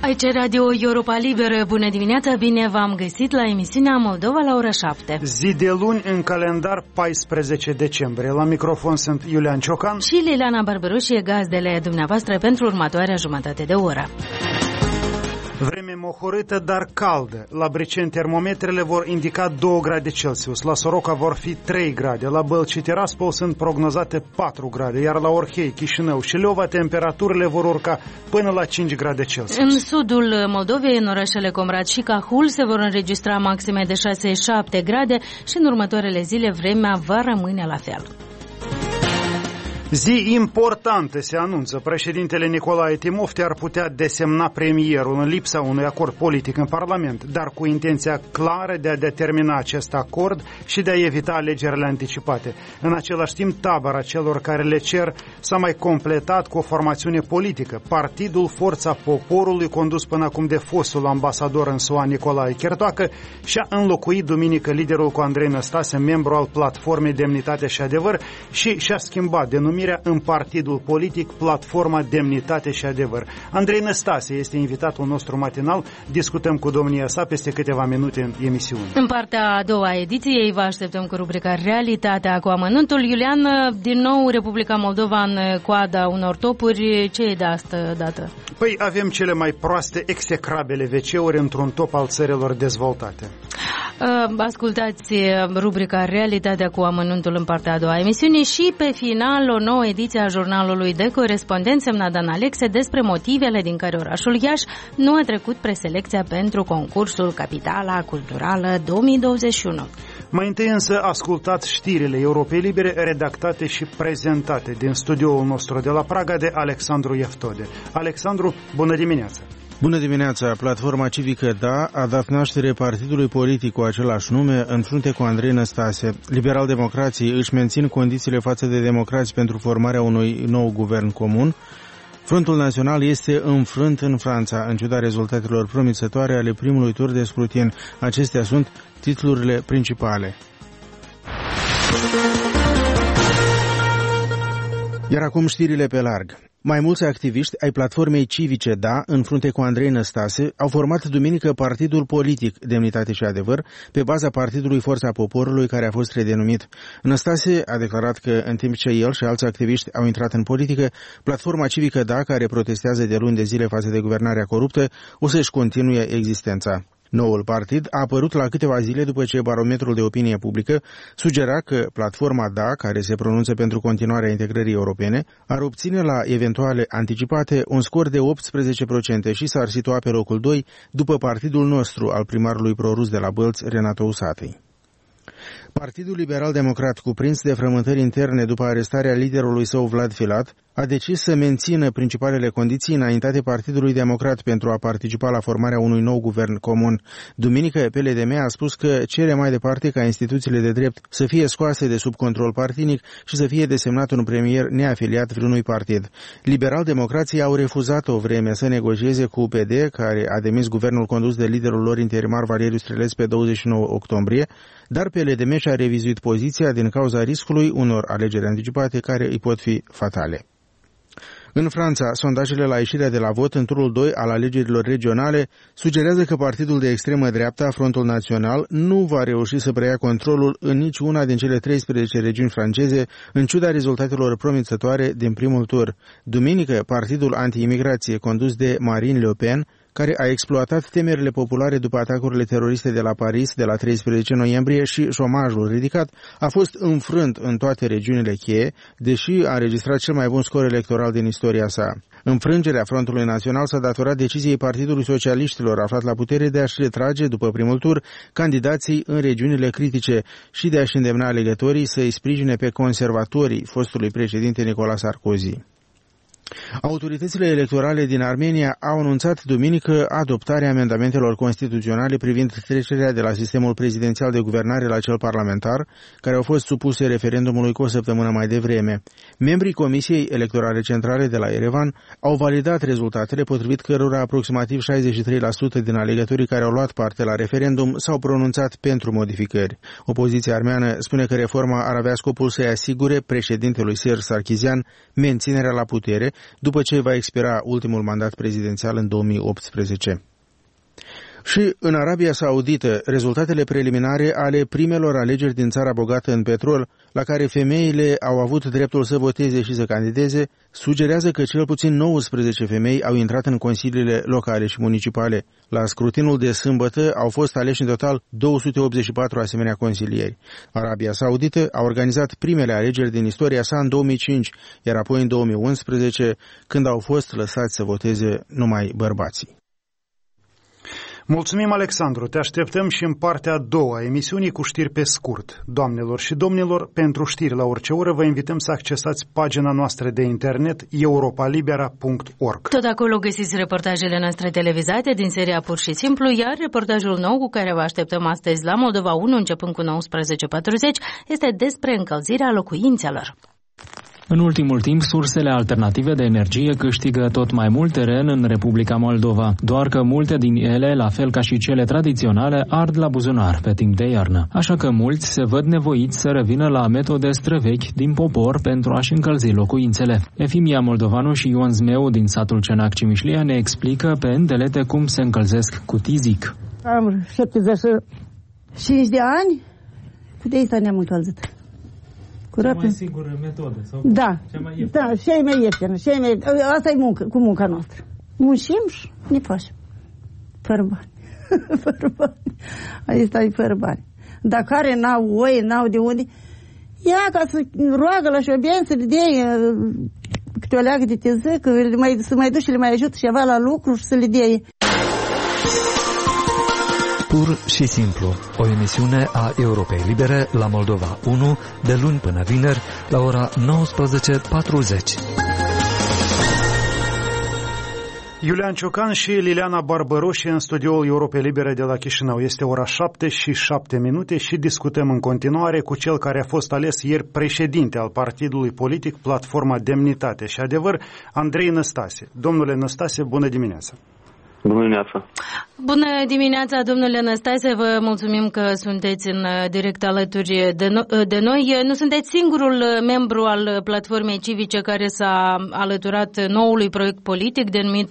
Aici Radio Europa Liberă. Bună dimineața, bine v-am găsit la emisiunea Moldova la ora 7. Zi de luni în calendar 14 decembrie. La microfon sunt Iulian Ciocan și Liliana Barberușie, gazdele dumneavoastră pentru următoarea jumătate de oră. Vreme mohorâtă, dar caldă. La Briceni termometrele vor indica 2 grade Celsius, la Soroca vor fi 3 grade, la Bălți și Tiraspol sunt prognozate 4 grade, iar la Orhei, Chișinău și Leova temperaturile vor urca până la 5 grade Celsius. În sudul Moldovei, în orașele Comrat și Cahul, se vor înregistra maxime de 6-7 grade și în următoarele zile vremea va rămâne la fel. Zi importantă se anunță. Președintele Nicolae Timofte ar putea desemna premierul în lipsa unui acord politic în Parlament, dar cu intenția clară de a determina acest acord și de a evita alegerile anticipate. În același timp, tabăra celor care le cer s-a mai completat cu o formațiune politică. Partidul Forța Poporului, condus până acum de fostul ambasador în SUA Nicolae Chertoacă, și-a înlocuit duminică liderul cu Andrei Năstase, membru al platformei Demnitate și Adevăr, și și-a schimbat denumirea în partidul politic Platforma Demnitate și Adevăr. Andrei Năstase este invitatul nostru matinal. Discutăm cu domnia sa peste câteva minute în emisiune. În partea a doua a ediției vă așteptăm cu rubrica Realitatea cu amănuntul. Iulian, din nou Republica Moldova în coada unor topuri. Ce e de asta dată? Păi avem cele mai proaste, execrabile WC-uri într-un top al țărilor dezvoltate. Ascultați rubrica Realitatea cu amănuntul în partea a doua a emisiunii și pe final o nouă ediție a jurnalului de corespondent semnat Dan Alexe despre motivele din care orașul Iași nu a trecut preselecția pentru concursul Capitala Culturală 2021. Mai întâi însă ascultați știrile Europei Libere redactate și prezentate din studioul nostru de la Praga de Alexandru Eftode. Alexandru, bună dimineața! Bună dimineața! Platforma civică DA a dat naștere partidului politic cu același nume în frunte cu Andrei Năstase. Liberal-democrații își mențin condițiile față de democrați pentru formarea unui nou guvern comun. Frontul Național este înfrânt în Franța, în ciuda rezultatelor promițătoare ale primului tur de scrutin. Acestea sunt titlurile principale. Iar acum știrile pe larg. Mai mulți activiști ai platformei civice DA, în frunte cu Andrei Năstase, au format duminică partidul politic Demnitate și Adevăr, pe baza partidului Forța Poporului, care a fost redenumit. Năstase a declarat că, în timp ce el și alți activiști au intrat în politică, platforma civică DA, care protestează de luni de zile față de guvernarea coruptă, o să-și continue existența. Noul partid a apărut la câteva zile după ce barometrul de opinie publică sugera că platforma DA, care se pronunță pentru continuarea integrării europene, ar obține la eventuale anticipate un scor de 18% și s-ar situa pe locul 2 după partidul nostru al primarului prorus de la Bălți, Renato Usatăi. Partidul Liberal-Democrat, cuprins de frământări interne după arestarea liderului său Vlad Filat, a decis să mențină principalele condiții înaintate Partidului Democrat pentru a participa la formarea unui nou guvern comun. Duminică, PLDM a spus că cere mai departe ca instituțiile de drept să fie scoase de sub control partinic și să fie desemnat un premier neafiliat vreunui partid. Liberal-democrații au refuzat o vreme să negocieze cu UPD, care a demis guvernul condus de liderul lor interimar Valeriu Streleț pe 29 octombrie, dar PLDM și-a revizuit poziția din cauza riscului unor alegeri anticipate care îi pot fi fatale. În Franța, sondajele la ieșirea de la vot în turul 2 al alegerilor regionale sugerează că partidul de extremă dreapta, Frontul Național, nu va reuși să preia controlul în niciuna din cele 13 regiuni franceze, în ciuda rezultatelor promițătoare din primul tur. Duminică, partidul anti-imigrație condus de Marine Le Pen, care a exploatat temerile populare după atacurile teroriste de la Paris de la 13 noiembrie și șomajul ridicat, a fost înfrânt în toate regiunile cheie, deși a înregistrat cel mai bun scor electoral din istoria sa. Înfrângerea Frontului Național s-a datorat deciziei Partidului Socialiștilor aflat la putere de a-și retrage, după primul tur, candidații în regiunile critice și de a-și îndemna alegătorii să îi sprijine pe conservatorii fostului președinte Nicolas Sarkozy. Autoritățile electorale din Armenia au anunțat duminică adoptarea amendamentelor constituționale privind trecerea de la sistemul prezidențial de guvernare la cel parlamentar, care au fost supuse referendumului cu o săptămână mai devreme. Membrii Comisiei Electorale Centrale de la Yerevan au validat rezultatele, potrivit cărora aproximativ 63% din alegătorii care au luat parte la referendum s-au pronunțat pentru modificări. Opoziția armeană spune că reforma ar avea scopul să-i asigure președintelui Serge Sarkisian menținerea la putere după ce va expira ultimul mandat prezidențial în 2018. Și în Arabia Saudită, rezultatele preliminare ale primelor alegeri din țara bogată în petrol, la care femeile au avut dreptul să voteze și să candideze, sugerează că cel puțin 19 femei au intrat în consiliile locale și municipale. La scrutinul de sâmbătă au fost aleși în total 284 asemenea consilieri. Arabia Saudită a organizat primele alegeri din istoria sa în 2005, iar apoi în 2011, când au fost lăsați să voteze numai bărbații. Mulțumim, Alexandru. Te așteptăm și în partea a doua a emisiunii cu știri pe scurt. Doamnelor și domnilor, pentru știri la orice oră vă invităm să accesați pagina noastră de internet europalibera.org. Tot acolo găsiți reportajele noastre televizate din seria Pur și Simplu, iar reportajul nou cu care vă așteptăm astăzi la Moldova 1, începând cu 19:40, este despre încălzirea locuințelor. În ultimul timp, sursele alternative de energie câștigă tot mai mult teren în Republica Moldova, doar că multe din ele, la fel ca și cele tradiționale, ard la buzunar pe timp de iarnă. Așa că mulți se văd nevoiți să revină la metode străvechi din popor pentru a-și încălzi locuințele. Efimia Moldovanu și Ion Zmeu din satul Cenac Cimișlia ne explică pe îndelete cum se încălzesc cu tizic. Am 75 de ani, cu de asta ne-am încălzit. Cea mai sigură metodă? Sau da, cea mai ieftină? Da, cea mai ieftină. Asta e muncă, cu munca noastră. Muncim și ne facem. Fără bani. Fără bani. Asta e fără bani. Dar care n-au oie, n-au de unde, ia ca să roagă la șoben să le dea câte o leagă de tezăcă, să mai duci și le mai ajută ceva la lucru și să le dea. Pur și simplu, o emisiune a Europei Libere la Moldova 1, de luni până vineri, la ora 19:40. Iulian Ciocan și Liliana Barbăroșie în studioul Europei Libere de la Chișinău. Este ora 7:07 și discutăm în continuare cu cel care a fost ales ieri președinte al partidului politic Platforma Demnitate și Adevăr, Andrei Năstase. Domnule Năstase, bună dimineața! Bună dimineața! Bună dimineața, domnule Năstase, vă mulțumim că sunteți în direct alături de noi. Nu sunteți singurul membru al platformei civice care s-a alăturat noului proiect politic denumit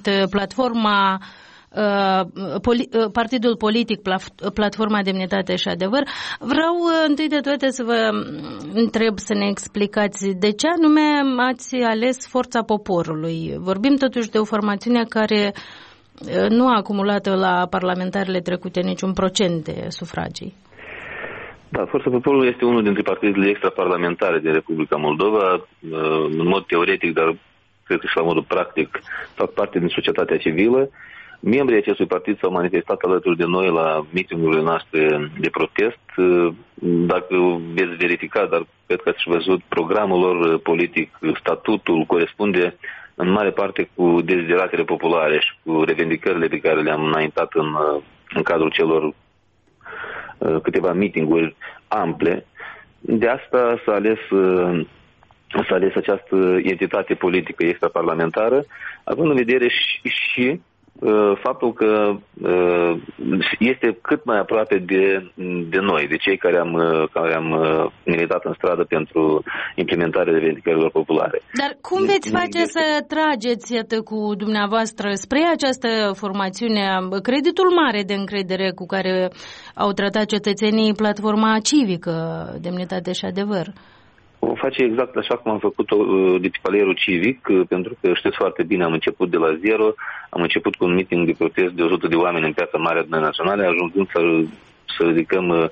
Partidul Politic Platforma Demnitate și Adevăr. Vreau întâi de toate să vă întreb, să ne explicați de ce anume ați ales Forța Poporului. Vorbim totuși de o formațiune care nu a acumulat la parlamentarele trecute niciun procent de sufragii. Da, Forța Poporului este unul dintre partidele extraparlamentare din Republica Moldova. În mod teoretic, dar cred că și la modul practic, fac parte din societatea civilă. Membrii acestui partid s-au manifestat alături de noi la meeting-urile noastre de protest. Dacă veți verifica, dar cred că ați văzut, programul lor politic, statutul corespunde în mare parte cu dezideratele populare și cu revendicările pe care le-am înaintat în cadrul celor câteva meeting-uri ample. De asta s-a ales această entitate politică extraparlamentară, având în vedere și faptul că este cât mai aproape de noi, de cei care am militat în stradă pentru implementarea revendicărilor populare. Dar cum veți face să trageți, iată, cu dumneavoastră spre această formațiune creditul mare de încredere cu care au tratat cetățenii Platforma Civică, Demnitate și Adevăr? O face exact așa cum am făcut-o de pe palierul civic, pentru că știți foarte bine, am început de la zero, am început cu un meeting de protest de 100 de oameni în Piața Mare Adunării Naționale, ajungând să ridicăm,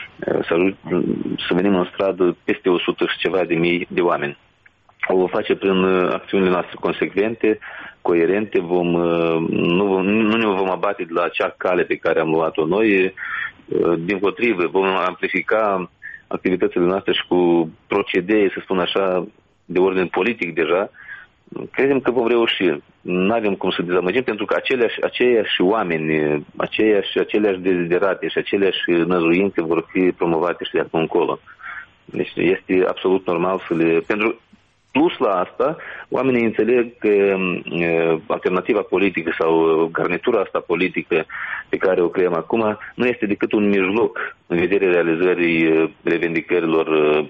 să venim în stradă peste 100 și ceva de mii de oameni. O face prin acțiunile noastre consecvente, coerente, nu ne vom abate de la acea cale pe care am luat-o noi, dimpotrivă, vom amplifica activitățile noastre și cu procedee, să spun așa, de ordine politic deja, credem că vom reuși. Nu avem cum să dezamăgim, pentru că aceiași oameni, aceleași deziderate și aceleași năzuințe vor fi promovate și de acum încolo. Deci este absolut normal să le... Plus la asta, oamenii înțeleg că alternativa politică sau garnitura asta politică pe care o creăm acum nu este decât un mijloc în vederea realizării revendicărilor populare.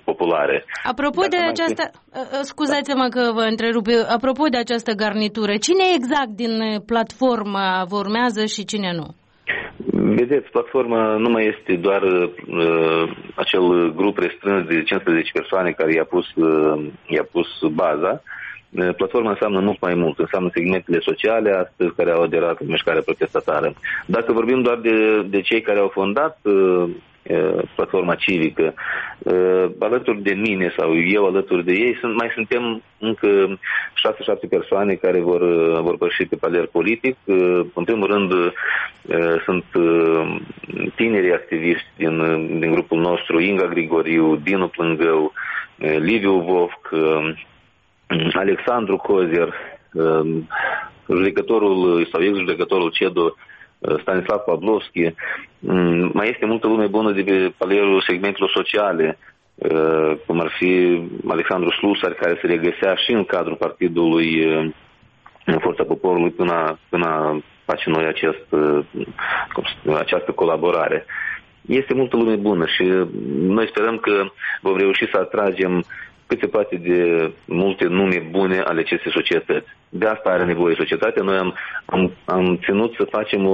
are. Apropo de această, scuzați-mă că vă întrerup, apropo de această garnitură, cine exact din platformă vă urmează și cine nu? Vedeți, platforma nu mai este doar acel grup restrâns de 15 persoane care i-a pus baza. Platforma înseamnă mult mai mult, înseamnă segmentele sociale astăzi care au aderat în mișcarea protestatară. Dacă vorbim doar de cei care au fondat platforma civică, alături de mine sau eu alături de ei, mai suntem încă 6-7 persoane care vor păși pe palier politic. În primul rând sunt tinerii activiști din grupul nostru, Inga Grigoriu, Dinu Plângău, Liviu Vovc, Alexandru Cozier, judecătorul sau ex-judecătorul CEDO Stanislav Pavlovski. Mai este multă lume bună de pe palierul segmentelor sociale, cum ar fi Alexandru Slusar, care se regăsea și în cadrul partidului Forța Poporului până face noi această colaborare. Este multă lume bună și noi sperăm că vom reuși să atragem cât se poate de multe nume bune ale acestei societăți. De asta are nevoie societatea. Noi am ținut să facem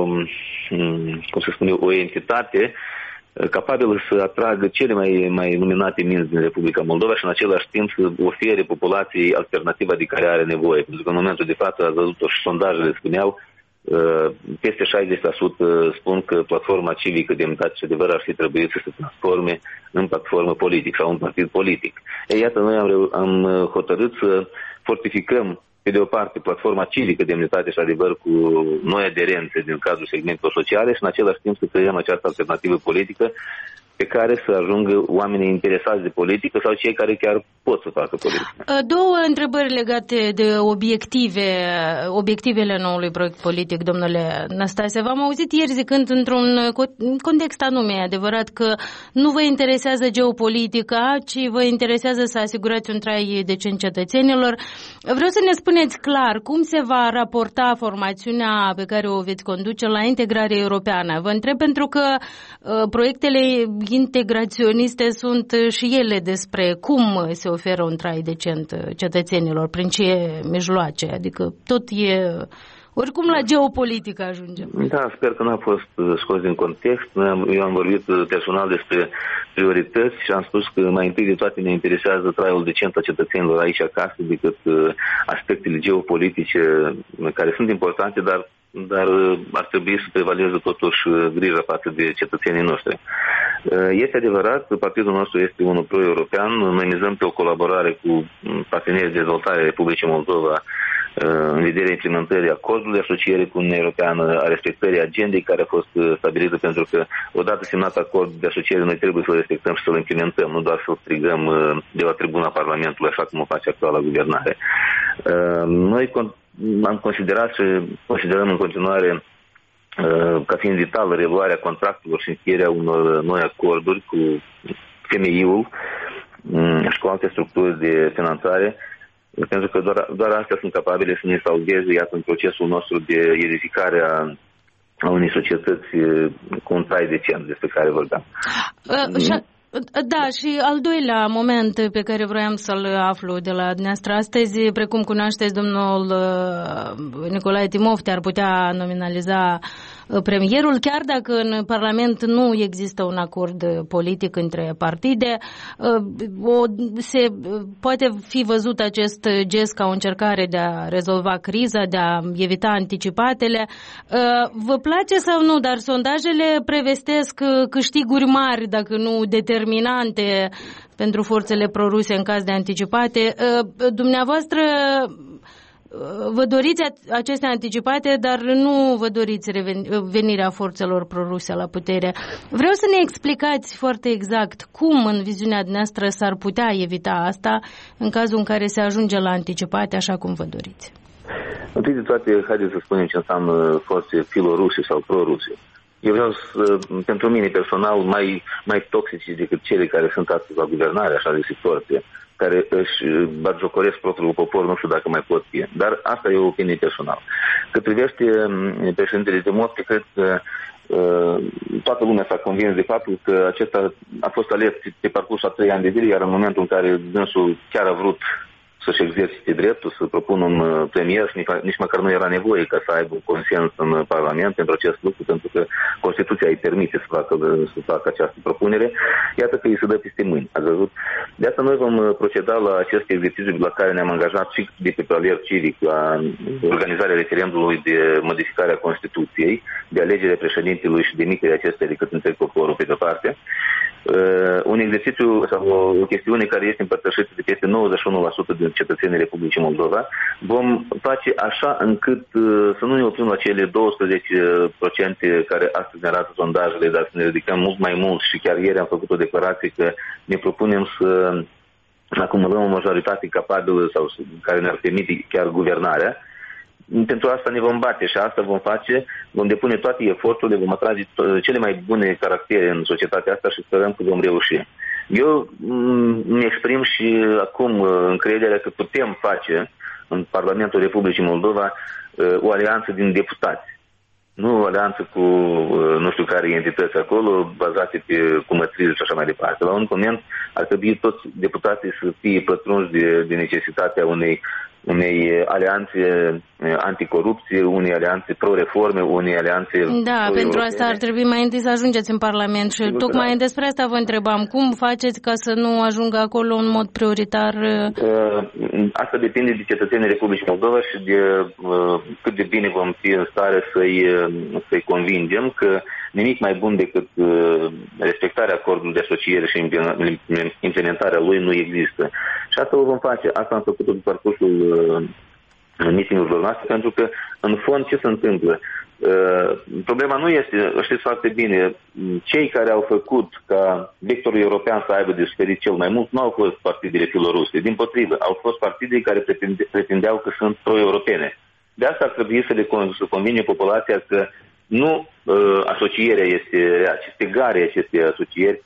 o entitate capabilă să atragă cele mai luminate minți din Republica Moldova și în același timp să ofere populației alternativa de care are nevoie. Pentru că în momentul de față, ați văzut-o și sondajele spuneau, peste 60% spun că platforma civică Demnitate și Adevăr ar fi trebuit să se transforme în platformă politică sau în partid politic. Iată, noi am hotărât să fortificăm pe de o parte platforma civică Demnitate și Adevăr cu noi aderențe din cadrul segmentelor sociale și în același timp să creăm această alternativă politică pe care să ajungă oamenii interesați de politică sau cei care chiar pot să facă politică. Două întrebări legate de obiectivele noului proiect politic, domnule Năstase. V-am auzit ieri zicând într-un context anume, adevărat că nu vă interesează geopolitica, ci vă interesează să asigurați un trai decent cetățenilor. Vreau să ne spuneți clar cum se va raporta formațiunea pe care o veți conduce la integrare europeană. Vă întreb pentru că proiectele integraționiste sunt și ele despre cum se oferă un trai decent cetățenilor, prin ce mijloace, adică tot e, oricum la geopolitică ajungem. Da, sper că n-a fost scos din context. Eu am vorbit personal despre priorități și am spus că mai întâi de toate ne interesează traiul decent a cetățenilor aici acasă decât aspectele geopolitice care sunt importante, dar ar trebui să prevaleze totuși grija față de cetățenii noștri. Este adevărat, partidul nostru este unul pro-european, noi mizăm pe o colaborare cu partenerii de dezvoltare Republicii Moldova în vederea implementării acordului de asociere cu Uniunea Europeană, a respectării agendei care a fost stabilită, pentru că odată semnat acordul de asociere noi trebuie să-l respectăm și să-l implementăm, nu doar să-l strigăm de la tribuna Parlamentului, așa cum o face actuala guvernare. Noi am considerat și considerăm în continuare ca fiind vitală reluarea contractelor și încheierea unor noi acorduri cu FMI-ul și cu alte structuri de finanțare, pentru că doar astea sunt capabile să ne salveze, iată, în procesul nostru de edificare a unei societăți cu un trai decent despre care vorbeam. Da, și al doilea moment pe care vroiam să-l aflu de la dumneavoastră astăzi, precum cunoașteți, domnul Nicolae Timofte ar putea nominaliza premierul, chiar dacă în Parlament nu există un acord politic între partide. Se poate fi văzut acest gest ca o încercare de a rezolva criza, de a evita anticipatele. Vă place sau nu, dar sondajele prevestesc câștiguri mari, dacă nu determinante, pentru forțele proruse în caz de anticipate. Dumneavoastră vă doriți aceste anticipate, dar nu vă doriți venirea forțelor proruse la putere. Vreau să ne explicați foarte exact cum în viziunea dumneavoastră s-ar putea evita asta în cazul în care se ajunge la anticipate așa cum vă doriți. Întâi de toate, haideți să spunem ce înseamnă forțe filoruse sau proruse. Eu vreau pentru mine personal mai toxici decât cele care sunt astăzi la guvernare, așa de situație, care își batjocoresc propriul popor, nu știu dacă mai pot fi. Dar asta e o opinie personală. Cât privește președintele Timofte, cred că toată lumea s-a convins de faptul că acesta a fost ales pe parcursul a 3 ani de zile, iar în momentul în care dânsul chiar a vrut să-și exercite dreptul, să propună un premier, nici măcar nu era nevoie ca să aibă un consens în Parlament pentru acest lucru, pentru că Constituția îi permite să facă această propunere. Iată că îi se dă peste mâini, ați văzut? De asta noi vom proceda la acest exercițiu la care ne-am angajat și de pe palier civic, la organizarea referendumului de modificare a Constituției, de alegerea președintelui și demiterea acestei de către întreg poporul pe de-o parte. Un exercițiu sau o chestiune care este împărtășită de peste 91% din cetățenii Republicii Moldova. Vom face așa încât să nu ne oprim la cele 12% care astăzi ne arată sondajele, dar să ne ridicăm mult mai mult și chiar ieri am făcut o declarație că ne propunem să acumulăm o majoritate capabilă sau care ne-ar permite chiar guvernarea. Pentru asta ne vom bate și asta vom face, vom depune toate eforturile, vom atrage cele mai bune caractere în societatea asta și sperăm că vom reuși. Eu îmi exprim și acum încrederea că putem face în Parlamentul Republicii Moldova o alianță din deputați. Nu o alianță cu nu știu care entități acolo, bazate pe cumătrii și așa mai departe. La un moment ar trebui toți deputații să fie pătrunși de necesitatea unei alianțe anticorupție, unei alianțe pro-reforme, unei alianțe... Da, pentru asta ar trebui mai întâi să ajungeți în Parlament și tocmai despre asta vă întrebam. Cum faceți ca să nu ajungă acolo în mod prioritar? Asta depinde de cetățenii Republicii Moldova și de cât de bine vom fi în stare să-i convingem că nimic mai bun decât respectarea acordului de asociere și implementarea lui nu există. Și asta o vom face. Asta am făcut-o pe parcursul meeting-urilor noastre, pentru că, în fond, ce se întâmplă? Problema nu este, știți foarte bine, cei care au făcut ca vectorul european să aibă de suferit cel mai mult nu au fost partidele filoruse. Dimpotrivă, au fost partide care pretindeau că sunt pro-europene. De asta ar trebui să convine populația că nu asocierea este rea, ci stegarea acestei asocieri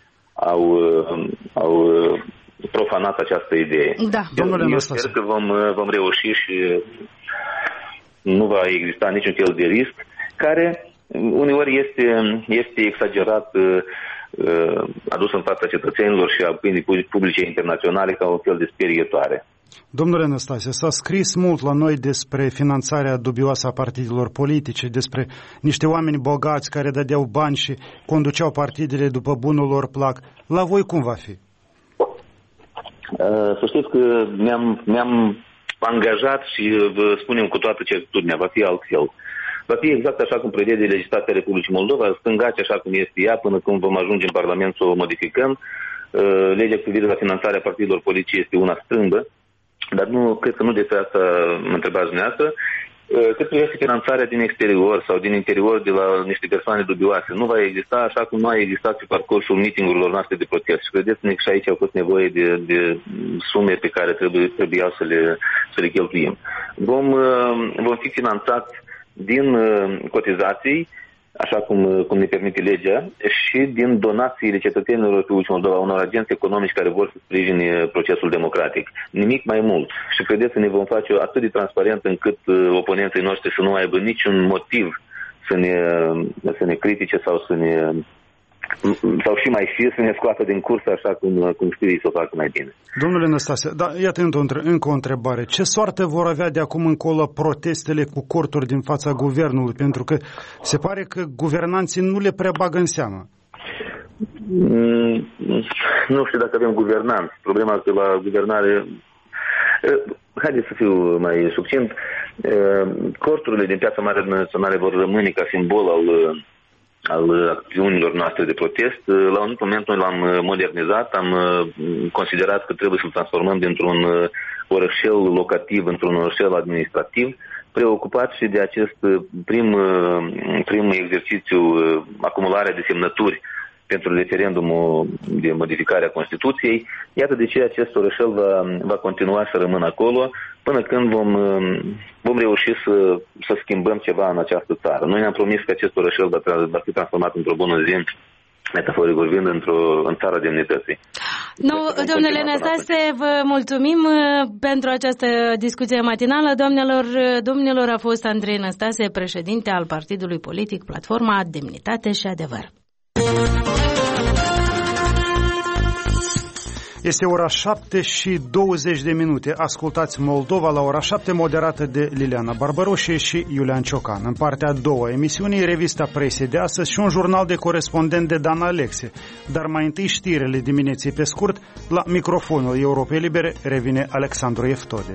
au profanat această idee. Da. Eu sper că vom reuși și nu va exista niciun fel de risc, care uneori este exagerat adus în fața cetățenilor și a opiniei publice internaționale ca un fel de sperietoare. Domnule Năstase, s-a scris mult la noi despre finanțarea dubioasă a partidelor politice, despre niște oameni bogați care dădeau bani și conduceau partidele după bunul lor plac. La voi cum va fi? Să știți că ne-am angajat și vă spunem cu toată certitudinea, va fi altfel. Va fi exact așa cum prevede legislația Republicii Moldova, stângaci așa cum este ea, până când vom ajunge în Parlament să o modificăm. Legea cu privire la finanțarea partidelor politice este una strâmbă, dar cred că nu despre asta mă întrebați dumneavoastră. Cât privește finanțarea din exterior sau din interior de la niște persoane dubioase, nu va exista așa cum nu a existat pe parcursul meeting-urilor noastre de protest. Și credeți-ne că și aici au fost nevoie de sume pe care trebuiau să le cheltuim. Vom fi finanțați din cotizații, așa cum ne permite legea, și din donațiile cetățenilor Republicii Moldova, unor agenți economici care vor să sprijine procesul democratic. Nimic mai mult. Și credeți-ne, vom face atât de transparent încât oponenții noștri să nu aibă niciun motiv să ne critique sau sau și mai să ne scoată din cursă așa cum știu ei să o facă mai bine. Domnule Năstase, iată încă o întrebare. Ce soartă vor avea de acum încolo protestele cu corturi din fața guvernului? Pentru că se pare că guvernanții nu le prea bagă în seamă. Nu știu dacă avem guvernanți. Problema că la guvernare... Haideți să fiu mai succint. Corturile din Piața Mare Națională vor rămâne ca simbol al acțiunilor noastre de protest. La un moment noi l-am modernizat, am considerat că trebuie să-l transformăm dintr-un orășel locativ într-un orășel administrativ, preocupat și de acest prim exercițiu, acumularea de semnături pentru referendumul de modificare a Constituției. Iată de ce acest orășel va continua să rămână acolo până când vom reuși să schimbăm ceva în această țară. Noi ne-am promis că acest orășel va fi transformat într-o bună zi metaforic vorbind, în țara demnității. Domnule Năstase, vă mulțumim pentru această discuție matinală. Domnilor, a fost Andrei Năstase, președinte al partidului politic Platforma Demnitate și Adevăr. Este ora 7:20. Ascultați Moldova la ora 7, moderată de Liliana Barbaroșie și Iulian Ciocan. În partea a doua emisiunii, revista presei de astăzi și un jurnal de corespondent de Dan Alexe. Dar mai întâi știrile dimineții pe scurt. La microfonul Europei Libere revine Alexandru Eftode.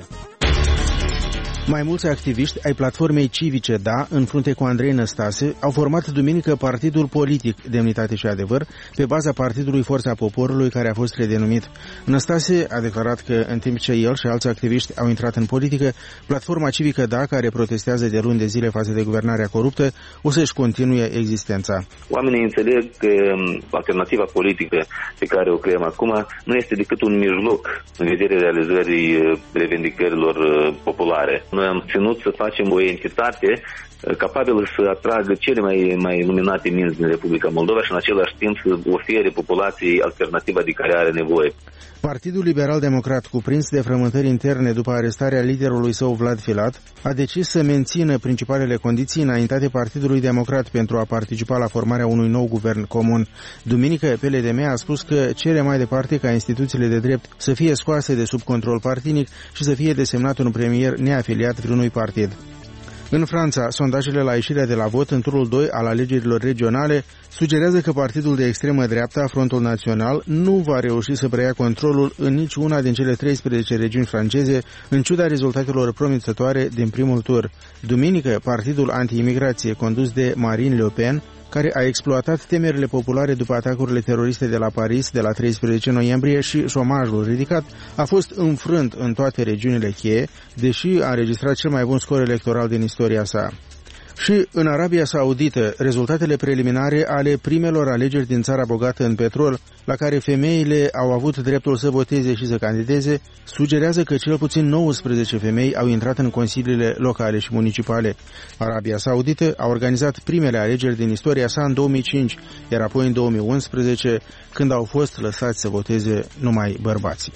Mai mulți activiști ai platformei civice DA, în frunte cu Andrei Năstase, au format duminică partidul politic Demnitate și Adevăr, pe baza partidului Forța Poporului, care a fost redenumit. Năstase a declarat că, în timp ce el și alți activiști au intrat în politică, platforma civică DA, care protestează de luni de zile față de guvernarea coruptă, o să-și continue existența. Oamenii înțeleg că alternativa politică pe care o creăm acum nu este decât un mijloc în vederea realizării revendicărilor populare. Noi am ținut să facem o entitate capabilă să atragă cele mai luminate minți din Republica Moldova și în același timp să ofere populației alternativa de care are nevoie. Partidul Liberal-Democrat, cuprins de frământări interne după arestarea liderului său Vlad Filat, a decis să mențină principalele condiții înaintate Partidului Democrat pentru a participa la formarea unui nou guvern comun. Duminică, PLDM a spus că cere mai departe ca instituțiile de drept să fie scoase de sub control partinic și să fie desemnat un premier neafiliat vreunui partid. În Franța, sondajele la ieșirea de la vot în turul 2 al alegerilor regionale sugerează că partidul de extremă dreapta, Frontul Național, nu va reuși să preia controlul în niciuna din cele 13 regiuni franceze, în ciuda rezultatelor promițătoare din primul tur. Duminică, partidul anti-imigrație, condus de Marine Le Pen, care a exploatat temerile populare după atacurile teroriste de la Paris de la 13 noiembrie și șomajul ridicat, a fost înfrânt în toate regiunile cheie, deși a înregistrat cel mai bun scor electoral din istoria sa. Și în Arabia Saudită, rezultatele preliminare ale primelor alegeri din țara bogată în petrol, la care femeile au avut dreptul să voteze și să candideze, sugerează că cel puțin 19 femei au intrat în consiliile locale și municipale. Arabia Saudită a organizat primele alegeri din istoria sa în 2005, iar apoi în 2011, când au fost lăsați să voteze numai bărbații.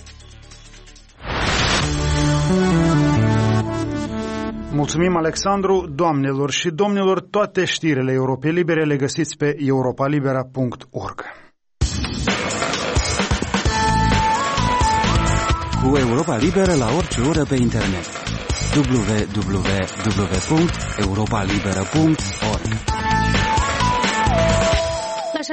Mulțumim, Alexandru. Doamnelor și domnilor, toate știrile Europei Libere le găsiți pe europalibera.org. Cu Europa Liberă la orice oră pe internet. www.europalibera.org. La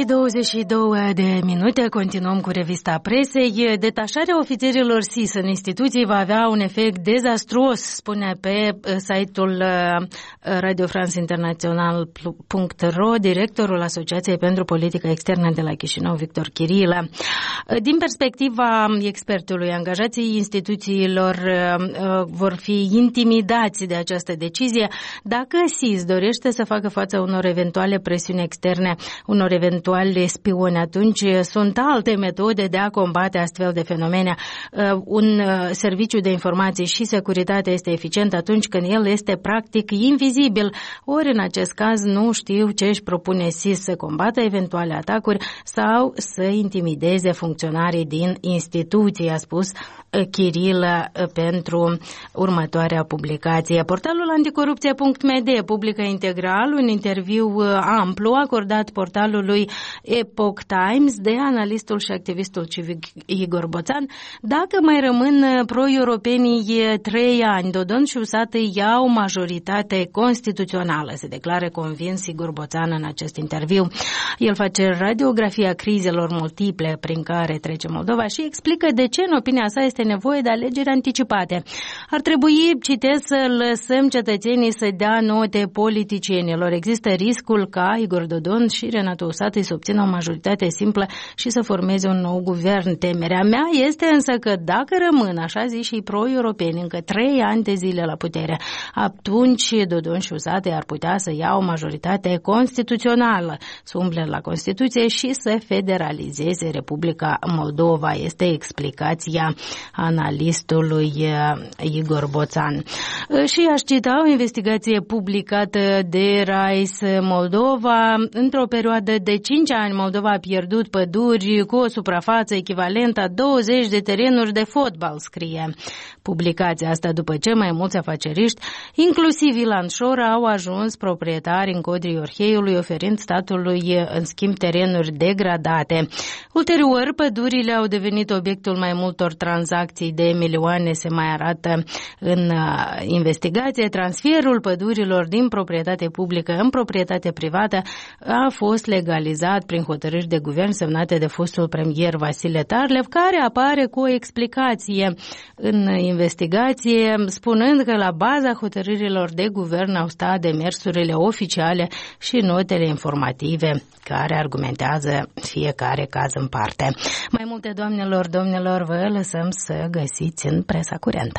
7:22 continuăm cu revista presei. Detașarea ofițerilor SIS în instituții va avea un efect dezastruos, spune pe site-ul Radio France International.ro directorul Asociației pentru Politică Externă de la Chișinău, Victor Chirilă. Din perspectiva expertului, angajații instituțiilor vor fi intimidați de această decizie dacă SIS dorește să facă față unor eventuale presiuni externe, unor eventuale spioni. Atunci sunt alte metode de a combate astfel de fenomene. Un serviciu de informații și securitate este eficient atunci când el este practic invizibil. Ori în acest caz nu știu ce își propune SIS să combată eventuale atacuri sau să intimideze funcționarii din instituții, a spus Chirilă pentru următoarea publicație. Portalul anticorupție.md publică integral un interviu amplu acordat portalului Epoch Times de analistul și activistul civic Igor Boțan. Dacă mai rămân pro-europenii 3 ani, Dodon și Usată iau majoritate constituțională, se declară convins Igor Boțan în acest interviu. El face radiografia crizelor multiple prin care trece Moldova și explică de ce, în opinia sa, este nevoie de alegeri anticipate. Ar trebui, citez, să lăsăm cetățenii să dea note politicienilor. Există riscul ca Igor Dodon și Renato Usată să obțină o majoritate simplă și să formeze un nou guvern. Temerea mea este însă că dacă rămân, așa zi și pro-europeni, încă 3 ani de zile la putere, atunci Dodon și Usată ar putea să ia o majoritate constituțională, să umble la Constituție și să federalizeze Republica Moldova. Este explicația analistului Igor Boțan. Și aș cita o investigație publicată de RISE Moldova. Într-o perioadă de 5 ani Moldova a pierdut păduri cu o suprafață echivalentă a 20 de terenuri de fotbal, scrie publicația asta, după ce mai mulți afaceriști, inclusiv Ilan Șora, au ajuns proprietari în codrii Orheiului, oferind statului în schimb terenuri degradate. Ulterior, pădurile au devenit obiectul mai multor tranzacții de milioane, se mai arată în investigație. Transferul pădurilor din proprietate publică în proprietate privată a fost legalizat prin hotărâri de guvern semnate de fostul premier Vasile Tarlev, care apare cu o explicație în investigație, spunând că la baza hotărârilor de guvern au stat demersurile oficiale și notele informative care argumentează fiecare caz în parte. Mai multe, doamnelor, domnilor, vă lăsăm să găsiți în presa curentă.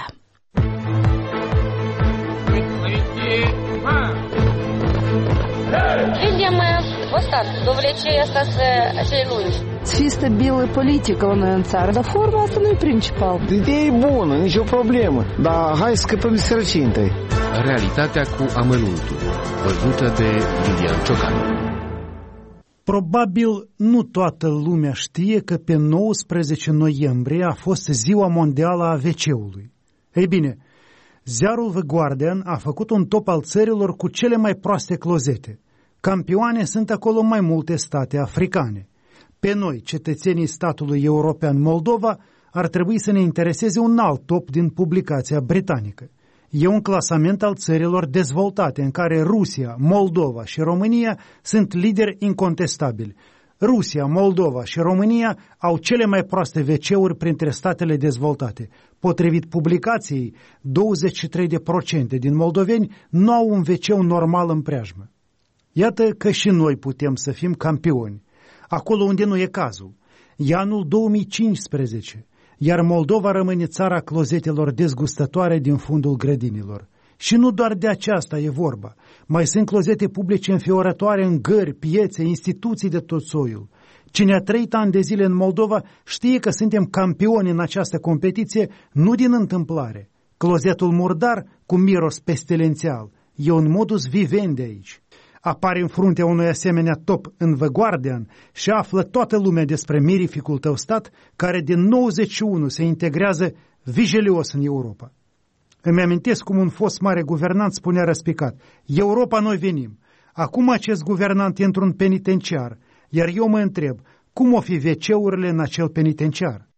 Видим вот так, довлечение цієї lungi. Fie stabilă politică la noi în țară, dar forma asta nu e principal. Ideea e bună, nicio problemă, dar hai să scăpăm de sărăcie întâi. Realitatea cu amănuntul, văzută de Lilian Ciocan. Probabil nu toată lumea știe că pe 19 noiembrie a fost Ziua Mondială a WC-ului. Ei bine, ziarul The Guardian a făcut un top al țărilor cu cele mai proaste clozete. Campioane sunt acolo mai multe state africane. Pe noi, cetățenii statului european Moldova, ar trebui să ne intereseze un alt top din publicația britanică. E un clasament al țărilor dezvoltate, în care Rusia, Moldova și România sunt lideri incontestabili. Rusia, Moldova și România au cele mai proaste WC-uri printre statele dezvoltate. Potrivit publicației, 23% din moldoveni nu au un WC normal în preajmă. Iată că și noi putem să fim campioni, acolo unde nu e cazul. E anul 2015, iar Moldova rămâne țara clozetelor dezgustătoare din fundul grădinilor. Și nu doar de aceasta e vorba. Mai sunt clozete publice înfiorătoare în gări, piețe, instituții de tot soiul. Cine a trăit ani de zile în Moldova știe că suntem campioni în această competiție, nu din întâmplare. Clozetul murdar cu miros pestilențial e un modus vivendi aici. Apare în fruntea unui asemenea top în The Guardian și află toată lumea despre mirificul tău stat, care din 91 se integrează vigilios în Europa. Îmi amintesc cum un fost mare guvernant spunea răspicat: Europa, noi venim. Acum acest guvernant e într-un penitenciar, iar eu mă întreb, cum o fi WC-urile în acel penitenciar?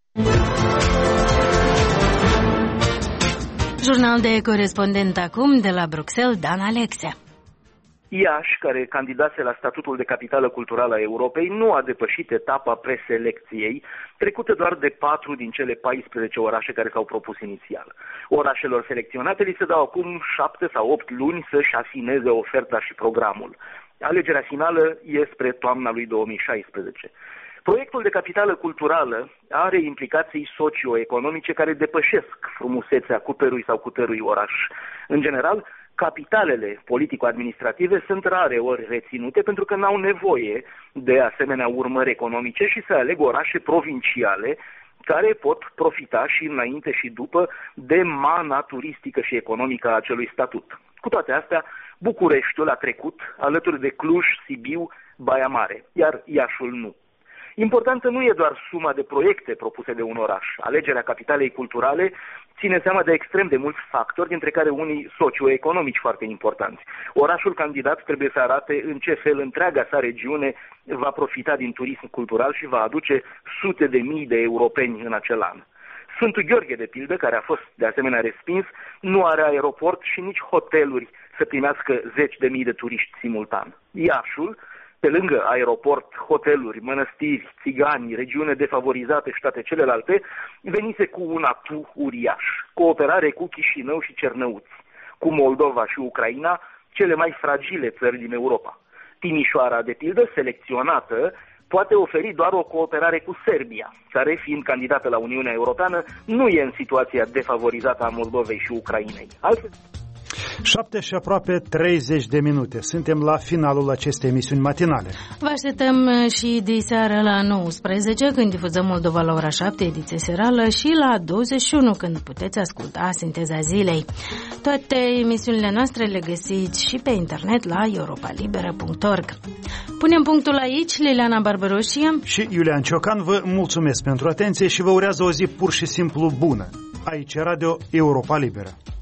Jurnal de corespondent acum de la Bruxelles, Dan Alexe. Iași, care candidase la statutul de capitală culturală a Europei, nu a depășit etapa preselecției, trecută doar de 4 din cele 14 orașe care s-au propus inițial. Orașelor selecționate li se dau acum 7 sau 8 luni să-și afineze oferta și programul. Alegerea finală e spre toamna lui 2016. Proiectul de capitală culturală are implicații socioeconomice care depășesc frumusețea cutărui sau cutărui oraș. În general, capitalele politico-administrative sunt rare ori reținute pentru că n-au nevoie de asemenea urmări economice și se aleg orașe provinciale care pot profita și înainte și după de mana turistică și economică a acelui statut. Cu toate astea, Bucureștiul a trecut alături de Cluj, Sibiu, Baia Mare, iar Iașul nu. Importantă nu e doar suma de proiecte propuse de un oraș. Alegerea capitalei culturale ține seama de extrem de mulți factori, dintre care unii socioeconomici foarte importanți. Orașul candidat trebuie să arate în ce fel întreaga sa regiune va profita din turism cultural și va aduce sute de mii de europeni în acel an. Sfântul Gheorghe, de pildă, care a fost de asemenea respins, nu are aeroport și nici hoteluri să primească 10.000 de turiști simultan. Iașul, pe lângă aeroport, hoteluri, mănăstiri, țigani, regiune defavorizate și toate celelalte, venise cu un atu uriaș, cooperare cu Chișinău și Cernăuți, cu Moldova și Ucraina, cele mai fragile țări din Europa. Timișoara, de pildă, selecționată, poate oferi doar o cooperare cu Serbia, care, fiind candidată la Uniunea Europeană, nu e în situația defavorizată a Moldovei și Ucrainei. 7 și aproape 30 de minute. Suntem la finalul acestei emisiuni matinale. Vă așteptăm și de seară la 19, când difuzăm Moldova la ora 7, ediție serală, și la 21, când puteți asculta Sinteza Zilei. Toate emisiunile noastre le găsiți și pe internet la europalibera.org. Punem punctul aici. Liliana Barbaroșie și Iulian Ciocan vă mulțumesc pentru atenție și vă urează o zi pur și simplu bună. Aici Radio Europa Liberă.